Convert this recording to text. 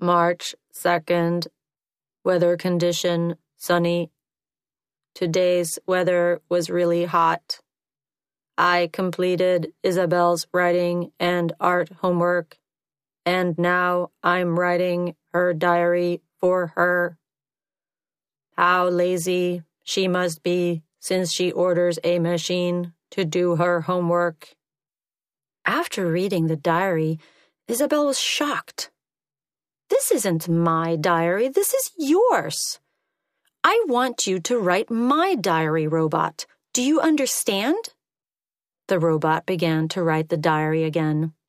March 2nd. Weather condition, sunny. Today's weather was really hot. I completed Isabel's writing and art homework, and now I'm writing her diary for her. How lazy she must be since she orders a machine to do her homework. After reading the diary, Isabel was shocked. This isn't my diary, this is yours. I want you to write my diary, robot. Do you understand? The robot began to write the diary again.